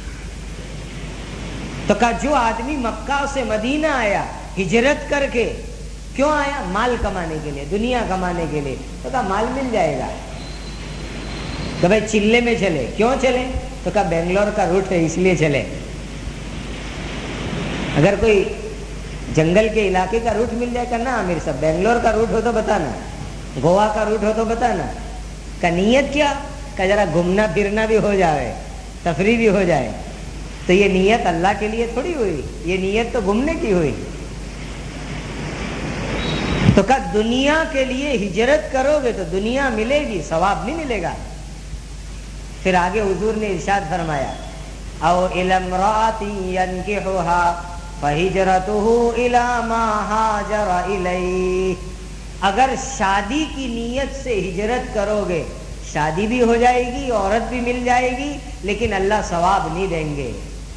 تو کہا جو آدمی مکہ سے مدینہ آیا ہجرت کر کے، کیوں آیا؟ مال کمانے کے لیے، دنیا کمانے کے لیے، تو کہا مال مل جائے گا۔ تو بھائی چلے میں چلے، کیوں چلے؟ تو کہا بنگلور کا روٹ ہے اس لیے چلے۔ اگر کوئی جنگل کے علاقے کا روٹ مل جائے گا نا امیر صاحب، بنگلور کا روٹ ہو تو بتانا، گوا کا روٹ ہو تو بتانا۔ کہ نیت کیا؟ کہ ذرا گھومنا پھرنا بھی ہو جائے، تفریح بھی ہو جائے۔ تو یہ نیت اللہ کے لیے تھوڑی ہوئی، یہ نیت تو گھومنے کی ہوئی۔ تو کہا دنیا کے لیے ہجرت کرو گے تو دنیا ملے گی، ثواب نہیں ملے گا۔ پھر آگے حضور نے ارشاد فرمایا، او الی امرأۃ ینکحها فہجرتہ الی ما ہاجر الیہ، اگر شادی کی نیت سے ہجرت کرو گے شادی بھی ہو جائے گی، عورت بھی مل جائے گی، لیکن اللہ ثواب نہیں دیں گے۔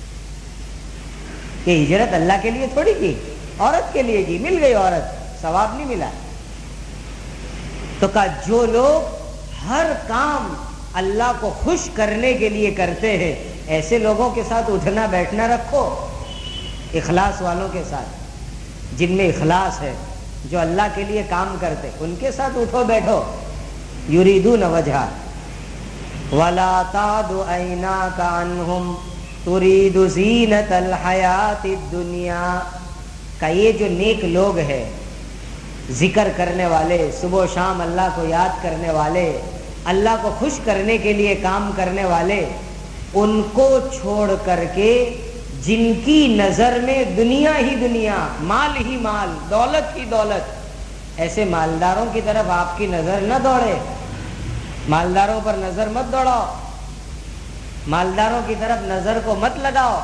کہ ہجرت اللہ کے لیے تھوڑی کی، عورت کے لیے کی، مل گئی عورت، ثواب نہیں ملا۔ تو کہا جو لوگ ہر کام اللہ کو خوش کرنے کے لیے کرتے ہیں، ایسے لوگوں کے ساتھ اٹھنا بیٹھنا رکھو، اخلاص والوں کے ساتھ، جن میں اخلاص ہے، جو اللہ کے لیے کام کرتے، ان کے ساتھ اٹھو بیٹھو۔ یریدون وجہہ ولا تعد عیناک عنہم ترید زینت الحیات الدنیا، کہ یہ جو نیک لوگ ہیں، ذکر کرنے والے، صبح و شام اللہ کو یاد کرنے والے، اللہ کو خوش کرنے کے لیے کام کرنے والے، ان کو چھوڑ کر کے جن کی نظر میں دنیا ہی دنیا، مال ہی مال، دولت ہی دولت، ایسے مالداروں کی طرف آپ کی نظر نہ دوڑے، مالداروں پر نظر مت دوڑاؤ، مالداروں کی طرف نظر کو مت لگاؤ۔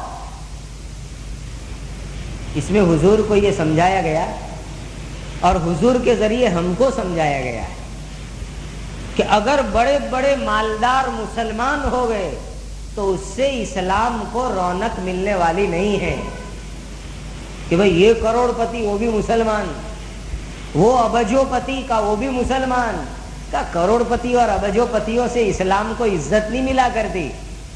اس میں حضور کو یہ سمجھایا گیا اور حضور کے ذریعے ہم کو سمجھایا گیا ہے کہ اگر بڑے بڑے مالدار مسلمان ہو گئے تو اس سے اسلام کو رونق ملنے والی نہیں ہے۔ کہ بھئی یہ کروڑ پتی وہ بھی مسلمان، وہ ابجو پتی کا وہ بھی مسلمان، کا کروڑ پتی اور ابجو پتیوں سے اسلام کو عزت نہیں ملا کرتی۔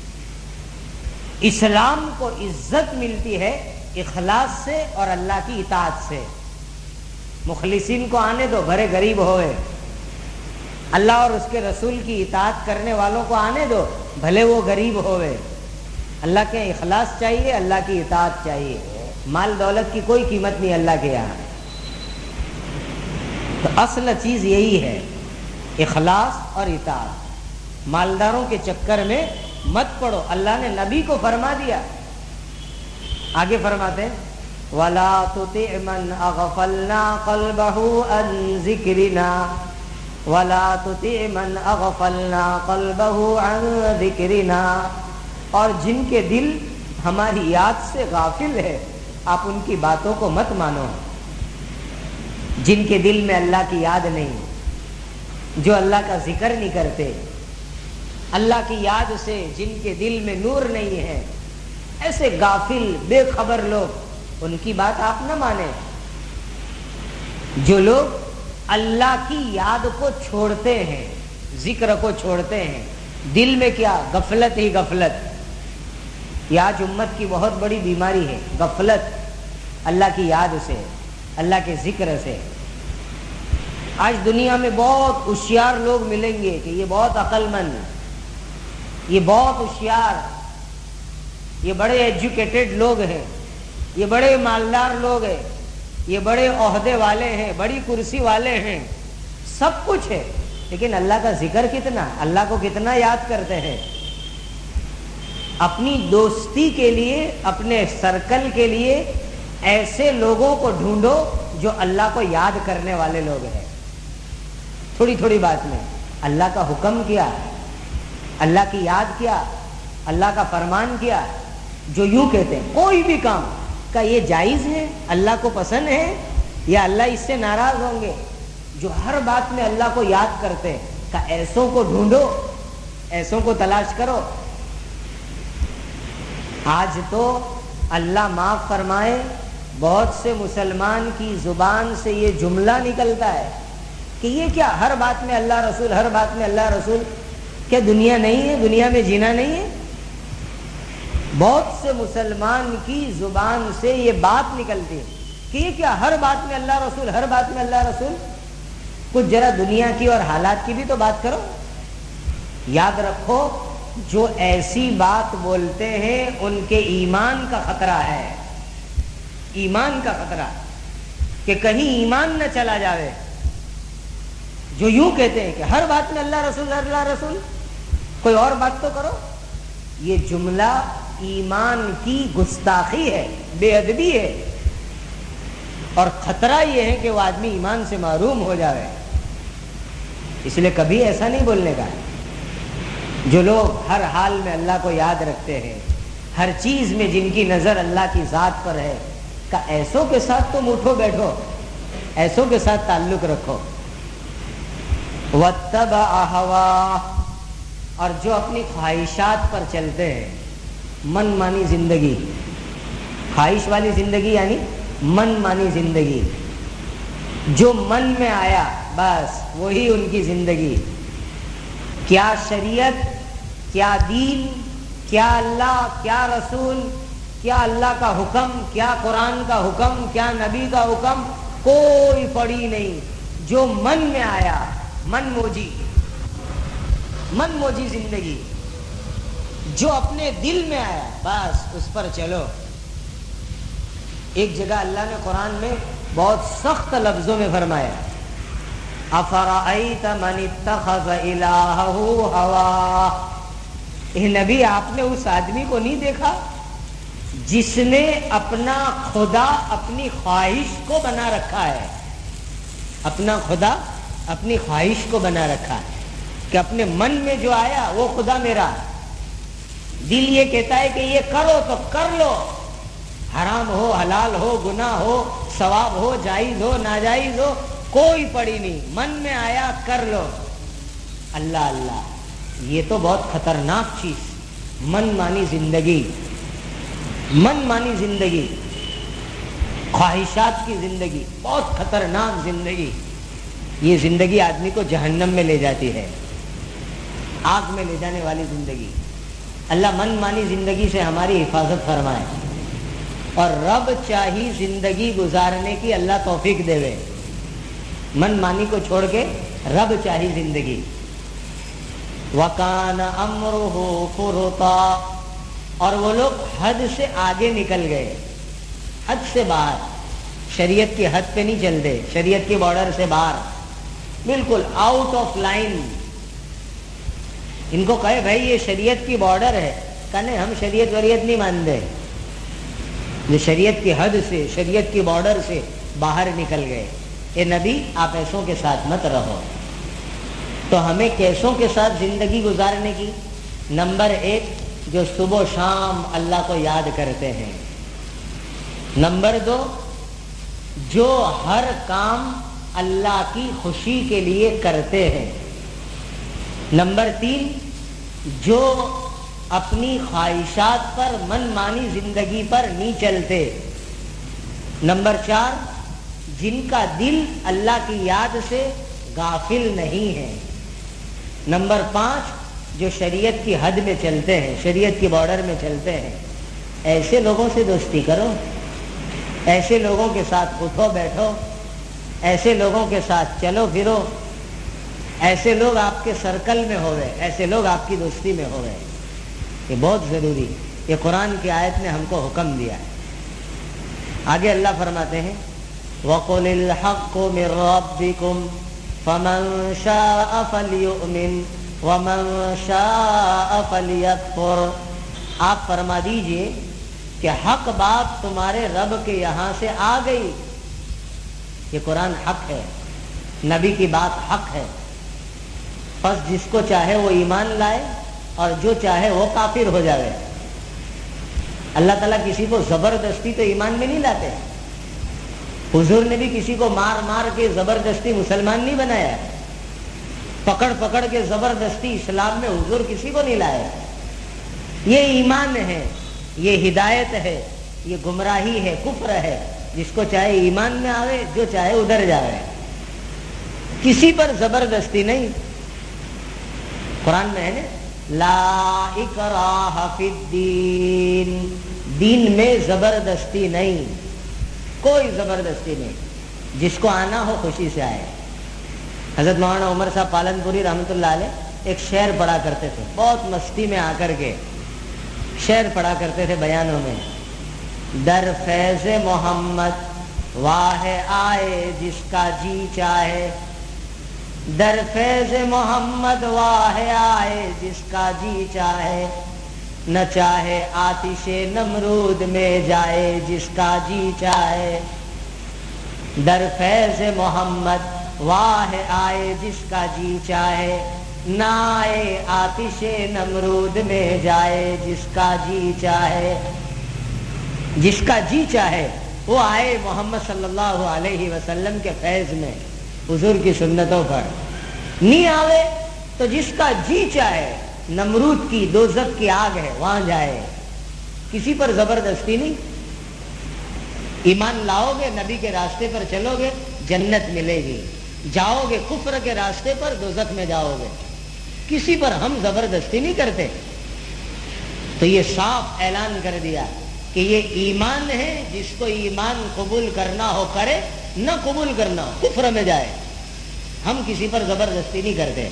اسلام کو عزت ملتی ہے اخلاص سے اور اللہ کی اطاعت سے۔ مخلصین کو آنے دو، بھرے غریب ہوئے، اللہ اور اس کے رسول کی اطاعت کرنے والوں کو آنے دو، بھلے وہ غریب ہوئے۔ اللہ کے اخلاص چاہیے، اللہ کی اطاعت چاہیے، مال دولت کی کوئی قیمت نہیں اللہ کے یہاں۔ تو اصل چیز یہی ہے، اخلاص اور اطاعت۔ مالداروں کے چکر میں مت پڑو، اللہ نے نبی کو فرما دیا۔ آگے فرماتے ہیں وَلَا تُطِعْ مَنْ أَغْفَلْنَا قَلْبَهُ عَنْ ذِكْرِنَا وَلَا تُطِعْ مَنْ أَغْفَلْنَا قَلْبَهُ عَنْ ذِكْرِنَا، اور جن کے دل ہماری یاد سے غافل ہے آپ ان کی باتوں کو مت مانو۔ جن کے دل میں اللہ کی یاد نہیں، جو اللہ کا ذکر نہیں کرتے، اللہ کی یاد سے جن کے دل میں نور نہیں ہے، ایسے غافل بے خبر لوگ، ان کی بات آپ نہ مانیں۔ جو لوگ اللہ کی یاد کو چھوڑتے ہیں، ذکر کو چھوڑتے ہیں، دل میں کیا؟ غفلت ہی غفلت. یہ آج امت کی بہت بڑی بیماری ہے، غفلت اللہ کی یاد سے، اللہ کے ذکر سے. آج دنیا میں بہت ہوشیار لوگ ملیں گے کہ یہ بہت عقل مند، یہ بہت ہوشیار، یہ بڑے ایجوکیٹڈ لوگ ہیں، یہ بڑے مالدار لوگ ہیں، یہ بڑے عہدے والے ہیں، بڑی کرسی والے ہیں، سب کچھ ہے، لیکن اللہ کا ذکر کتنا؟ اللہ کو کتنا یاد کرتے ہیں؟ اپنی دوستی کے لیے، اپنے سرکل کے لیے ایسے لوگوں کو ڈھونڈو جو اللہ کو یاد کرنے والے لوگ ہیں. تھوڑی تھوڑی بات میں اللہ کا حکم کیا، اللہ کی یاد کیا، اللہ کا فرمان کیا، جو یوں کہتے ہیں کوئی بھی کام کا یہ جائز ہے، اللہ کو پسند ہے یا اللہ اس سے ناراض ہوں گے، جو ہر بات میں اللہ کو یاد کرتے ہیں، کہ ایسوں کو ڈھونڈو، ایسوں کو تلاش کرو. آج تو اللہ معاف فرمائے بہت سے مسلمان کی زبان سے یہ جملہ نکلتا ہے کہ یہ کیا ہر بات میں اللہ رسول، ہر بات میں اللہ رسول. کیا دنیا نہیں ہے؟ دنیا میں جینا نہیں ہے؟ بہت سے مسلمان کی زبان سے یہ بات نکلتی ہے کہ یہ کیا ہر بات میں اللہ رسول، ہر بات میں اللہ رسول. کچھ ذرا دنیا کی اور حالات کی بھی تو بات کرو. یاد رکھو جو ایسی بات بولتے ہیں ان کے ایمان کا خطرہ ہے، ایمان کا خطرہ، کہ کہیں ایمان نہ چلا جاوے. جو یوں کہتے ہیں کہ ہر بات میں اللہ رسول، اللہ رسول، کوئی اور بات تو کرو. یہ جملہ ایمان کی گستاخی ہے، بے ادبی ہے، اور خطرہ یہ ہے کہ وہ آدمی ایمان سے محروم ہو جاوے. اس لیے کبھی ایسا نہیں بولنے کا. جو لوگ ہر حال میں اللہ کو یاد رکھتے ہیں، ہر چیز میں جن کی نظر اللہ کی ذات پر ہے، کہ ایسوں کے ساتھ تم اٹھو بیٹھو، ایسوں کے ساتھ تعلق رکھو. وَاتَّبَعَ هَوَاهُ، اور جو اپنی خواہشات پر چلتے ہیں، من مانی زندگی، خواہش والی زندگی یعنی من مانی زندگی، جو من میں آیا بس وہی ان کی زندگی. کیا شریعت، کیا دین، کیا اللہ، کیا رسول، کیا اللہ کا حکم، کیا قرآن کا حکم، کیا نبی کا حکم، کوئی پڑی نہیں. جو من میں آیا، من موجی، من موجی زندگی، جو اپنے دل میں آیا بس اس پر چلو. ایک جگہ اللہ نے قرآن میں بہت سخت لفظوں میں فرمایا، افرأیت من اتخذ الہہ ہواہ. اے نبی آپ نے اس آدمی کو نہیں دیکھا جس نے اپنا خدا اپنی خواہش کو بنا رکھا ہے. اپنا خدا اپنی خواہش کو بنا رکھا ہے کہ اپنے من میں جو آیا وہ خدا میرا. دل یہ کہتا ہے کہ یہ کرو تو کر لو، حرام ہو، حلال ہو، گناہ ہو، ثواب ہو، جائز ہو، ناجائز ہو، کوئی پڑی نہیں، من میں آیا کر لو. اللہ اللہ، یہ تو بہت خطرناک چیز، من مانی زندگی، من مانی زندگی، خواہشات کی زندگی، بہت خطرناک زندگی. یہ زندگی آدمی کو جہنم میں لے جاتی ہے، آگ میں لے جانے والی زندگی. اللہ من مانی زندگی سے ہماری حفاظت فرمائے اور رب چاہی زندگی گزارنے کی اللہ توفیق دے. من مانی کو چھوڑ کے رب چاہی زندگی. وَكَانَ أَمْرُهُ فُرُطًا، اور وہ لوگ حد سے آگے نکل گئے، حد سے باہر. شریعت کی حد پہ نہیں چلتے، شریعت کی بارڈر سے باہر، بالکل آؤٹ آف لائن. ان کو کہے بھائی یہ شریعت کی بارڈر ہے، کہنے ہم شریعت وریعت نہیں مانتے. یہ شریعت کی حد سے، شریعت کی بارڈر سے باہر نکل گئے. اے نبی آپ ایسوں کے ساتھ مت رہو. تو ہمیں کیسوں کے ساتھ زندگی گزارنے کی؟ نمبر 1، جو صبح و شام اللہ کو یاد کرتے ہیں. نمبر 2، جو ہر کام اللہ کی خوشی کے لیے کرتے ہیں. نمبر 3، جو اپنی خواہشات پر، من مانی زندگی پر نہیں چلتے. نمبر 4، جن کا دل اللہ کی یاد سے غافل نہیں ہے. نمبر 5، جو شریعت کی حد میں چلتے ہیں، شریعت کی بارڈر میں چلتے ہیں، ایسے لوگوں سے دوستی کرو، ایسے لوگوں کے ساتھ اٹھو بیٹھو، ایسے لوگوں کے ساتھ چلو پھرو، ایسے لوگ آپ کے سرکل میں ہو گئے، ایسے لوگ آپ کی دوستی میں ہو گئے. یہ بہت ضروری، یہ قرآن کی آیت نے ہم کو حکم دیا ہے. آگے اللہ فرماتے ہیں وَقُلِ الْحَقُّ مِنْ رَبِّكُمْ فَمَنْ شَاءَ فَلْيُؤْمِنْ وَمَنْ شَاءَ فَلْيَكْفُرْ. آپ فرما دیجئے کہ حق بات تمہارے رب کے یہاں سے آ گئی. یہ قرآن حق ہے، نبی کی بات حق ہے. پس جس کو چاہے وہ ایمان لائے اور جو چاہے وہ کافر ہو جائے. اللہ تعالیٰ کسی کو زبردستی تو ایمان میں نہیں لاتے. حضور نے بھی کسی کو مار مار کے زبردستی مسلمان نہیں بنایا، پکڑ پکڑ کے زبردستی اسلام میں حضور کسی کو نہیں لایا. یہ ایمان ہے، یہ ہدایت ہے، یہ گمراہی ہے، کفر ہے. جس کو چاہے ایمان میں آوے، جو چاہے ادھر جاوے، کسی پر زبردستی نہیں. قرآن میں ہے نا لا اکراہ فی الدین، دین میں زبردستی نہیں، کوئی زبردستی نہیں. جس کو آنا ہو خوشی سے آئے. حضرت مولانا عمر صاحب پالنپوری رحمۃ اللہ علیہ ایک شعر پڑھا کرتے تھے، بہت مستی میں آ کر کے شعر پڑھا کرتے تھے بیانوں میں. در فیض محمد واہ آئے جس کا جی چاہے، در فیض محمد واہ آئے جس کا جی چاہے، نہ چاہے آتش نمرود میں جائے جس کا جی چاہے. در فیض محمد واہ آئے جس کا جی چاہے، نہ آئے آتش نمرود میں جائے جس کا جی چاہے. جس کا جی چاہے وہ آئے محمد صلی اللہ علیہ وسلم کے فیض میں، حضور کی سنتوں پر. نہیں آوے تو جس کا جی چاہے، نمرود کی دوزخ کی آگ ہے وہاں جائے. کسی پر زبردستی نہیں. ایمان لاؤ گے، نبی کے راستے پر چلو گے، جنت ملے گی. جاؤ گے کفر کے راستے پر، دوزخ میں جاؤ گے. کسی پر ہم زبردستی نہیں کرتے. تو یہ صاف اعلان کر دیا کہ یہ ایمان ہے، جس کو ایمان قبول کرنا ہو کرے، نہ قبول کرنا ہو کفر میں جائے. ہم کسی پر زبردستی نہیں کرتے.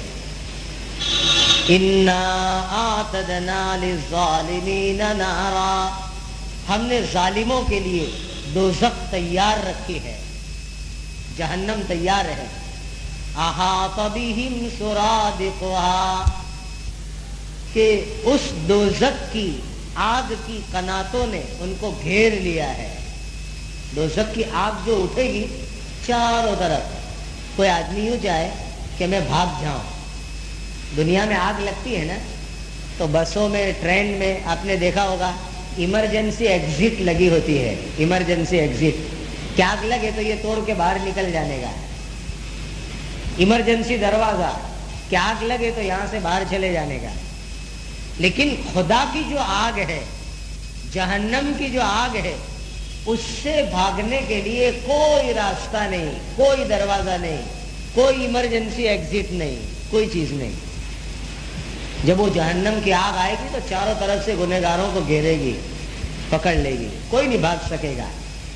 اِنَّا أَعْتَدْنَا لِلظَّالِمِينَ نَارًا، ہم نے ظالموں کے لیے دوزخ تیار رکھی ہے، جہنم تیار ہے. أَحَاطَ بِهِمْ سُرَادِقُهَا، کہ اس دوزخ کی آگ کی قناتوں نے ان کو گھیر لیا ہے. دوزخ کی آگ جو اٹھے گی چاروں طرف، کوئی آدمی یوں چاہے کہ میں بھاگ جاؤں. دنیا میں آگ لگتی ہے نا تو بسوں میں، ٹرین میں آپ نے دیکھا ہوگا ایمرجنسی ایگزٹ لگی ہوتی ہے. ایمرجنسی ایگزٹ، کہ آگ لگے تو یہ توڑ کے باہر نکل جانے گا. ایمرجنسی دروازہ، کہ آگ لگے تو یہاں سے باہر چلے جانے کا. لیکن خدا کی جو آگ ہے، جہنم کی جو آگ ہے، اس سے بھاگنے کے لیے کوئی راستہ نہیں، کوئی دروازہ نہیں، کوئی ایمرجنسی ایگزٹ نہیں، کوئی چیز نہیں. جب وہ جہنم کی آگ آئے گی تو چاروں طرف سے گنہگاروں کو گھیرے گی، پکڑ لے گی، کوئی نہیں بھاگ سکے گا.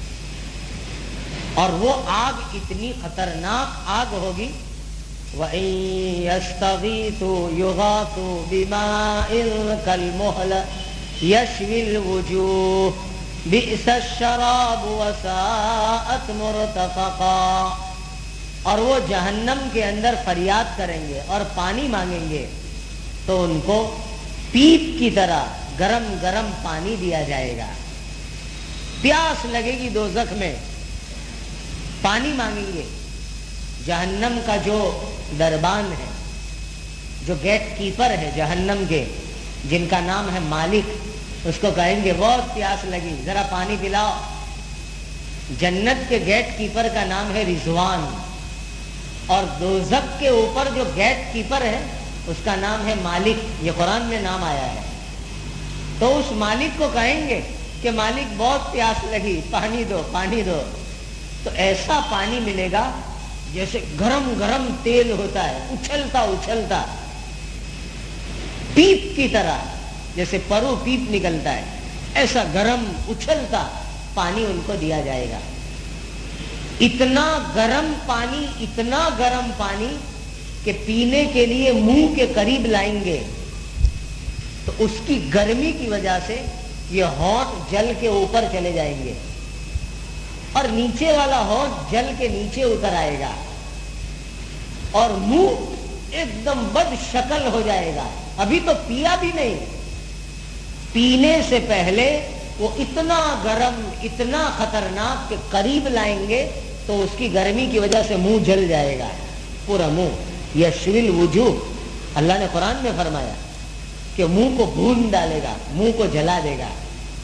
اور وہ آگ اتنی خطرناک آگ ہوگی، وَإِن يَسْتَغِيثُوا يُغَاثُوا بِمَاءٍ كَالْمُهْلِ يَشْوِي الْوُجُوهَ بِئْسَ الشَّرَابُ وَسَاءَتْ مُرْتَفَقًا. اور وہ جہنم کے اندر فریاد کریں گے اور پانی مانگیں گے تو ان کو پیپ کی طرح گرم گرم پانی دیا جائے گا. پیاس لگے گی دوزخ میں، پانی مانگیں گے. جہنم کا جو دربان ہے، جو گیٹ کیپر ہے جہنم کے، جن کا نام ہے مالک، اس کو کہیں گے بہت پیاس لگی، ذرا پانی پلاؤ. جنت کے گیٹ کیپر کا نام ہے رضوان، اور دوزخ کے اوپر جو گیٹ کیپر ہے اس کا نام ہے مالک. یہ قرآن میں نام آیا ہے. تو اس مالک کو کہیں گے کہ مالک بہت پیاس لگی، پانی دو، پانی دو. تو ایسا پانی ملے گا جیسے گرم گرم تیل ہوتا ہے، اچھلتا اچھلتا. پیپ کی طرح، جیسے پرو پیپ نکلتا ہے، ایسا گرم اچھلتا پانی ان کو دیا جائے گا. اتنا گرم پانی کہ پینے کے لیے منہ کے قریب لائیں گے تو اس کی گرمی کی وجہ سے یہ ہونٹ جل کے اوپر چلے جائیں گے اور نیچے والا ہونٹ جل کے نیچے اتر آئے گا اور منہ ایک دم بد شکل ہو جائے گا. ابھی تو پیا بھی نہیں، پینے سے پہلے وہ اتنا گرم، اتنا خطرناک کہ قریب لائیں گے تو اس کی گرمی کی وجہ سے منہ جل جائے گا، پورا منہ. یشوی الوجوہ، اللہ نے قرآن میں فرمایا کہ منہ کو بھون ڈالے گا، منہ کو جلا دے گا.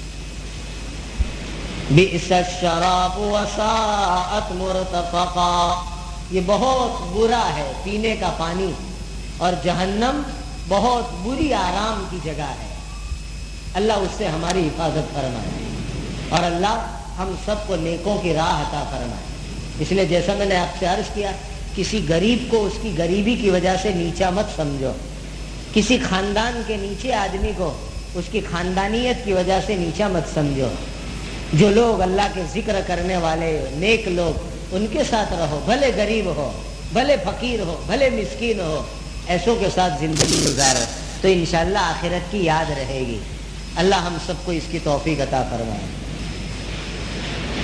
بئس الشراب وساءت مرتفقا، یہ بہت برا ہے پینے کا پانی، اور جہنم بہت بری آرام کی جگہ ہے. اللہ اس سے ہماری حفاظت فرمائے اور اللہ ہم سب کو نیکوں کی راہ عطا فرمائے. اس لیے جیسا میں نے آپ سے عرض کیا، کسی غریب کو اس کی غریبی کی وجہ سے نیچا مت سمجھو، کسی خاندان کے نیچے آدمی کو اس کی خاندانیت کی وجہ سے نیچا مت سمجھو. جو لوگ اللہ کے ذکر کرنے والے نیک لوگ، ان کے ساتھ رہو، بھلے غریب ہو، بھلے فقیر ہو، بھلے مسکین ہو، ایسوں کے ساتھ زندگی گزارو تو انشاءاللہ آخرت کی یاد رہے گی. اللہ ہم سب کو اس کی توفیق عطا فرمائے.